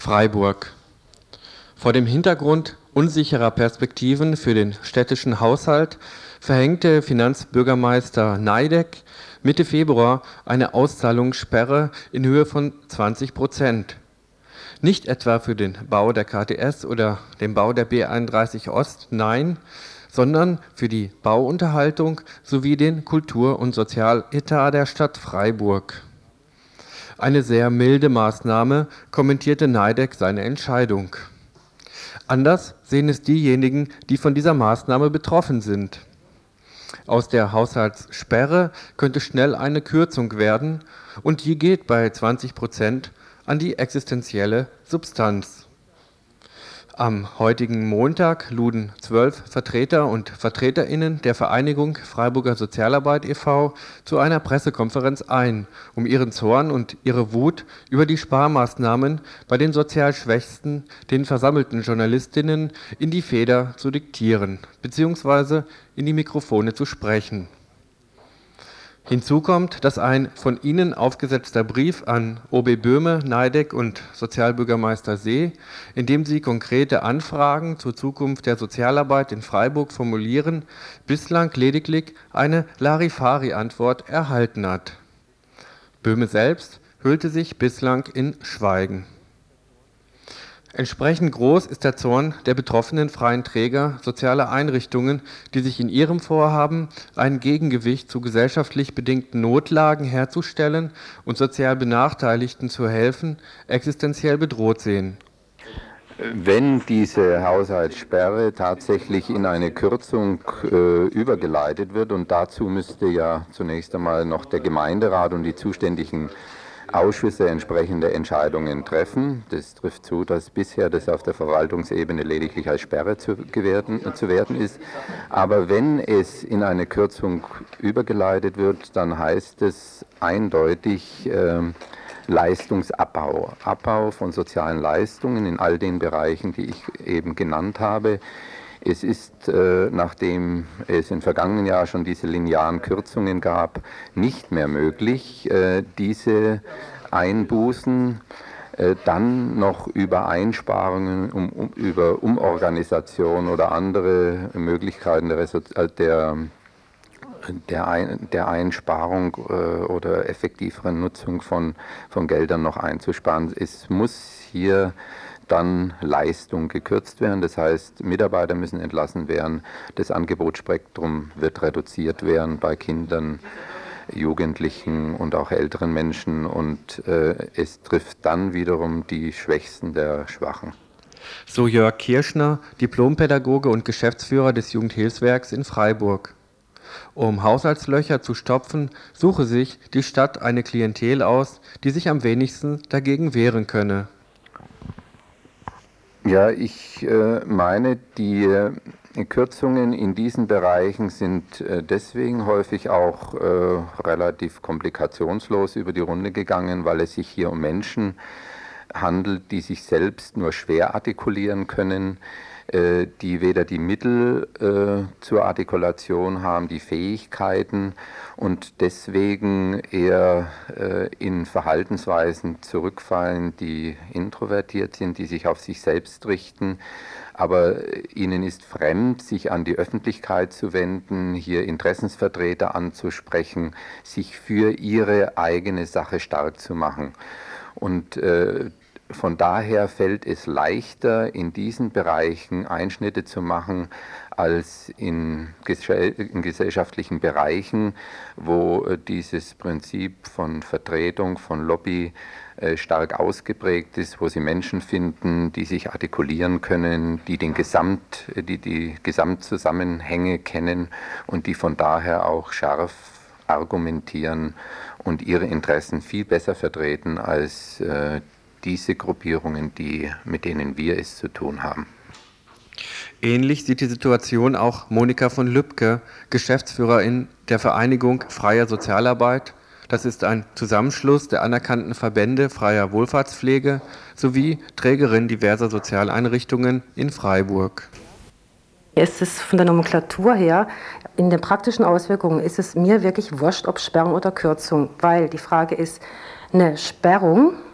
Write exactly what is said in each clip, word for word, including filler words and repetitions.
Freiburg. Vor dem Hintergrund unsicherer Perspektiven für den städtischen Haushalt verhängte Finanzbürgermeister Neideck Mitte Februar eine Auszahlungssperre in Höhe von zwanzig Prozent. Nicht etwa für den Bau der K T S oder den Bau der B einunddreißig Ost, nein, sondern für die Bauunterhaltung sowie den Kultur- und Sozialetat der Stadt Freiburg. Eine sehr milde Maßnahme, kommentierte Neideck seine Entscheidung. Anders sehen es diejenigen, die von dieser Maßnahme betroffen sind. Aus der Haushaltssperre könnte schnell eine Kürzung werden und die geht bei zwanzig Prozent an die existenzielle Substanz. Am heutigen Montag luden zwölf Vertreter und VertreterInnen der Vereinigung Freiburger Sozialarbeit e V zu einer Pressekonferenz ein, um ihren Zorn und ihre Wut über die Sparmaßnahmen bei den sozial Schwächsten den versammelten JournalistInnen in die Feder zu diktieren bzw. in die Mikrofone zu sprechen. Hinzu kommt, dass ein von ihnen aufgesetzter Brief an O B Böhme, Neideck und Sozialbürgermeister See, in dem sie konkrete Anfragen zur Zukunft der Sozialarbeit in Freiburg formulieren, bislang lediglich eine Larifari-Antwort erhalten hat. Böhme selbst hüllte sich bislang in Schweigen. Entsprechend groß ist der Zorn der betroffenen freien Träger sozialer Einrichtungen, die sich in ihrem Vorhaben, ein Gegengewicht zu gesellschaftlich bedingten Notlagen herzustellen und sozial Benachteiligten zu helfen, existenziell bedroht sehen. Wenn diese Haushaltssperre tatsächlich in eine Kürzung äh, übergeleitet wird, und dazu müsste ja zunächst einmal noch der Gemeinderat und die zuständigen Ausschüsse entsprechende Entscheidungen treffen. Das trifft zu, dass bisher das auf der Verwaltungsebene lediglich als Sperre zu, gewährten, zu werten ist. Aber wenn es in eine Kürzung übergeleitet wird, dann heißt es eindeutig äh, Leistungsabbau. Abbau von sozialen Leistungen in all den Bereichen, die ich eben genannt habe. Es ist, äh, nachdem es im vergangenen Jahr schon diese linearen Kürzungen gab, nicht mehr möglich, äh, diese Einbußen äh, dann noch über Einsparungen, um, um, über Umorganisation oder andere Möglichkeiten der, der, der, Ein, der Einsparung äh, oder effektiveren Nutzung von, von Geldern noch einzusparen. Es muss hier dann Leistung gekürzt werden. Das heißt, Mitarbeiter müssen entlassen werden, das Angebotsspektrum wird reduziert werden bei Kindern, Jugendlichen und auch älteren Menschen und äh, es trifft dann wiederum die Schwächsten der Schwachen. So Jörg Kirschner, Diplompädagoge und Geschäftsführer des Jugendhilfswerks in Freiburg. Um Haushaltslöcher zu stopfen, suche sich die Stadt eine Klientel aus, die sich am wenigsten dagegen wehren könne. Ja, ich äh, meine, die äh, Kürzungen in diesen Bereichen sind äh, deswegen häufig auch äh, relativ komplikationslos über die Runde gegangen, weil es sich hier um Menschen handelt, die sich selbst nur schwer artikulieren können, äh, die weder die Mittel äh, zur Artikulation haben, die Fähigkeiten und deswegen eher äh, in Verhaltensweisen zurückfallen, die introvertiert sind, die sich auf sich selbst richten, aber ihnen ist fremd, sich an die Öffentlichkeit zu wenden, hier Interessensvertreter anzusprechen, sich für ihre eigene Sache stark zu machen. Und äh, von daher fällt es leichter, in diesen Bereichen Einschnitte zu machen, als in, in gesellschaftlichen Bereichen, wo dieses Prinzip von Vertretung, von Lobby äh, stark ausgeprägt ist, wo Sie Menschen finden, die sich artikulieren können, die den Gesamt, die, die Gesamtzusammenhänge kennen und die von daher auch scharf argumentieren und ihre Interessen viel besser vertreten als äh, diese Gruppierungen, die, mit denen wir es zu tun haben. Ähnlich sieht die Situation auch Monika von Lübcke, Geschäftsführerin der Vereinigung Freier Sozialarbeit. Das ist ein Zusammenschluss der anerkannten Verbände freier Wohlfahrtspflege sowie Trägerin diverser Sozialeinrichtungen in Freiburg. Es ist von der Nomenklatur her, in den praktischen Auswirkungen ist es mir wirklich wurscht, ob Sperrung oder Kürzung, weil die Frage ist, eine Sperrung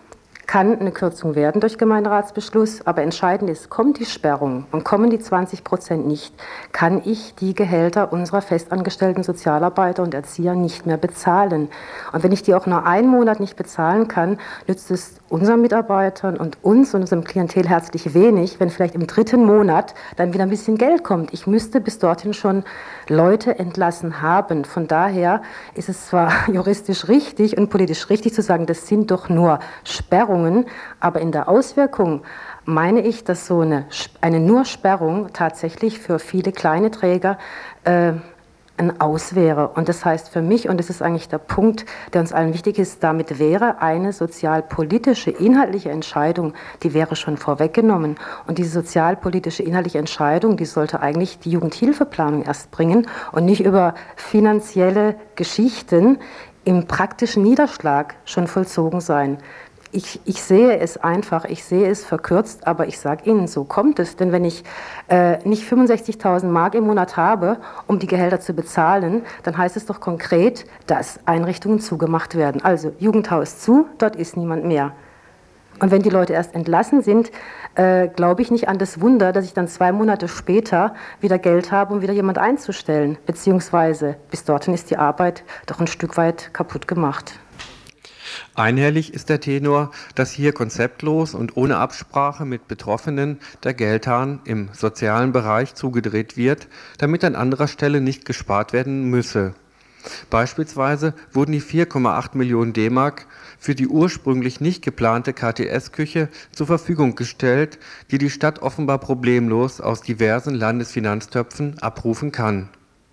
kann eine Kürzung werden durch Gemeinderatsbeschluss, aber entscheidend ist, kommt die Sperrung und kommen die zwanzig Prozent nicht, kann ich die Gehälter unserer festangestellten Sozialarbeiter und Erzieher nicht mehr bezahlen. Und wenn ich die auch nur einen Monat nicht bezahlen kann, nützt es unseren Mitarbeitern und uns und unserem Klientel herzlich wenig, wenn vielleicht im dritten Monat dann wieder ein bisschen Geld kommt. Ich müsste bis dorthin schon Leute entlassen haben. Von daher ist es zwar juristisch richtig und politisch richtig zu sagen, das sind doch nur Sperrungen, aber in der Auswirkung meine ich, dass so eine, eine nur Sperrung tatsächlich für viele kleine Träger äh, ein Aus wäre. Und das heißt für mich, und das ist eigentlich der Punkt, der uns allen wichtig ist, damit wäre eine sozialpolitische, inhaltliche Entscheidung, die wäre schon vorweggenommen. Und diese sozialpolitische, inhaltliche Entscheidung, die sollte eigentlich die Jugendhilfeplanung erst bringen und nicht über finanzielle Geschichten im praktischen Niederschlag schon vollzogen sein. Ich, ich sehe es einfach, ich sehe es verkürzt, aber ich sage Ihnen, so kommt es. Denn wenn ich äh, nicht fünfundsechzigtausend Mark im Monat habe, um die Gehälter zu bezahlen, dann heißt es doch konkret, dass Einrichtungen zugemacht werden. Also Jugendhaus zu, dort ist niemand mehr. Und wenn die Leute erst entlassen sind, äh, glaube ich nicht an das Wunder, dass ich dann zwei Monate später wieder Geld habe, um wieder jemand einzustellen. Beziehungsweise bis dorthin ist die Arbeit doch ein Stück weit kaputt gemacht. Einhellig ist der Tenor, dass hier konzeptlos und ohne Absprache mit Betroffenen der Geldhahn im sozialen Bereich zugedreht wird, damit an anderer Stelle nicht gespart werden müsse. Beispielsweise wurden die vier Komma acht Millionen D-Mark für die ursprünglich nicht geplante K T S-Küche zur Verfügung gestellt, die die Stadt offenbar problemlos aus diversen Landesfinanztöpfen abrufen kann.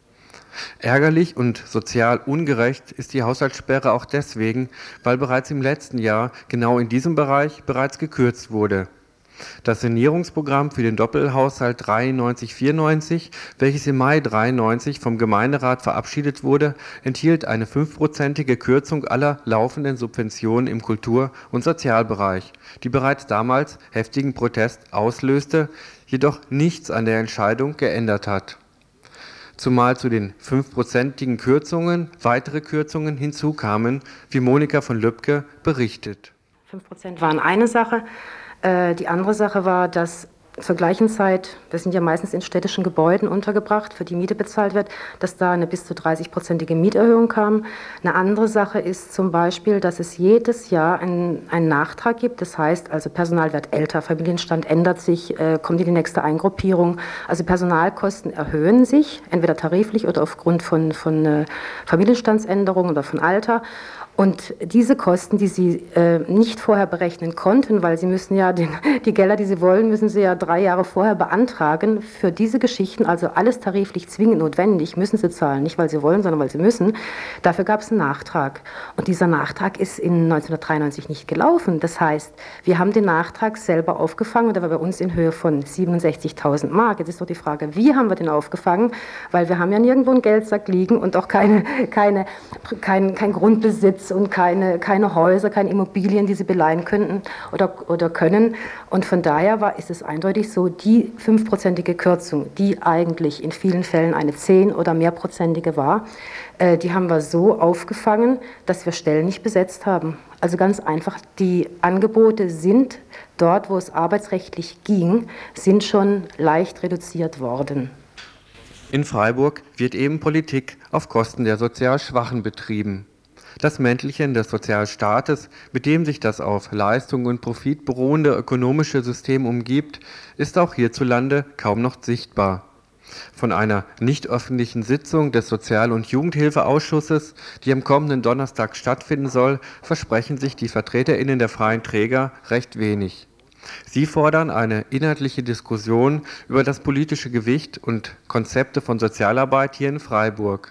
Ärgerlich und sozial ungerecht ist die Haushaltssperre auch deswegen, weil bereits im letzten Jahr genau in diesem Bereich bereits gekürzt wurde. Das Sanierungsprogramm für den Doppelhaushalt dreiundneunzig vierundneunzig, welches im Mai dreiundneunzig vom Gemeinderat verabschiedet wurde, enthielt eine fünfprozentige Kürzung aller laufenden Subventionen im Kultur- und Sozialbereich, die bereits damals heftigen Protest auslöste, jedoch nichts an der Entscheidung geändert hat. Zumal zu den fünfprozentigen Kürzungen weitere Kürzungen hinzukamen, wie Monika von Lübcke berichtet. fünf Prozent waren eine Sache. Die andere Sache war, dass zur gleichen Zeit, wir sind ja meistens in städtischen Gebäuden untergebracht, für die Miete bezahlt wird, dass da eine bis zu dreißig-prozentige Mieterhöhung kam. Eine andere Sache ist zum Beispiel, dass es jedes Jahr einen, einen Nachtrag gibt. Das heißt, also Personal wird älter, Familienstand ändert sich, äh, kommt in die nächste Eingruppierung. Also Personalkosten erhöhen sich, entweder tariflich oder aufgrund von, von äh, Familienstandsänderungen oder von Alter. Und diese Kosten, die Sie äh, nicht vorher berechnen konnten, weil Sie müssen ja den, die Gelder, die Sie wollen, müssen Sie ja drei Jahre vorher beantragen. Für diese Geschichten, also alles tariflich zwingend notwendig, müssen Sie zahlen. Nicht, weil Sie wollen, sondern weil Sie müssen. Dafür gab es einen Nachtrag. Und dieser Nachtrag ist in neunzehnhundertdreiundneunzig nicht gelaufen. Das heißt, wir haben den Nachtrag selber aufgefangen. Der war bei uns in Höhe von siebenundsechzigtausend Mark. Jetzt ist doch die Frage, wie haben wir den aufgefangen? Weil wir haben ja nirgendwo einen Geldsack liegen und auch keine, keine, kein, kein Grundbesitz und keine, keine Häuser, keine Immobilien, die sie beleihen könnten oder, oder können. Und von daher war, ist es eindeutig so, die fünfprozentige Kürzung, die eigentlich in vielen Fällen eine zehn- oder mehrprozentige war, äh, die haben wir so aufgefangen, dass wir Stellen nicht besetzt haben. Also ganz einfach, die Angebote sind dort, wo es arbeitsrechtlich ging, sind schon leicht reduziert worden. In Freiburg wird eben Politik auf Kosten der sozial Schwachen betrieben. Das Mäntelchen des Sozialstaates, mit dem sich das auf Leistung und Profit beruhende ökonomische System umgibt, ist auch hierzulande kaum noch sichtbar. Von einer nicht öffentlichen Sitzung des Sozial- und Jugendhilfeausschusses, die am kommenden Donnerstag stattfinden soll, versprechen sich die VertreterInnen der freien Träger recht wenig. Sie fordern eine inhaltliche Diskussion über das politische Gewicht und Konzepte von Sozialarbeit hier in Freiburg.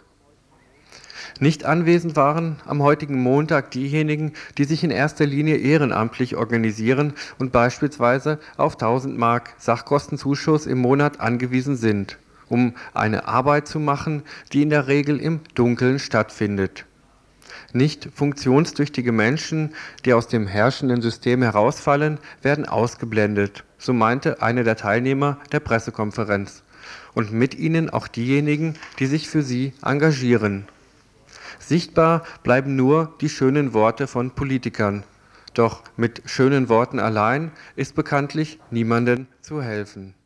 Nicht anwesend waren am heutigen Montag diejenigen, die sich in erster Linie ehrenamtlich organisieren und beispielsweise auf tausend Mark Sachkostenzuschuss im Monat angewiesen sind, um eine Arbeit zu machen, die in der Regel im Dunkeln stattfindet. Nicht funktionstüchtige Menschen, die aus dem herrschenden System herausfallen, werden ausgeblendet, so meinte einer der Teilnehmer der Pressekonferenz. Und mit ihnen auch diejenigen, die sich für sie engagieren. Sichtbar bleiben nur die schönen Worte von Politikern. Doch mit schönen Worten allein ist bekanntlich niemandem zu helfen.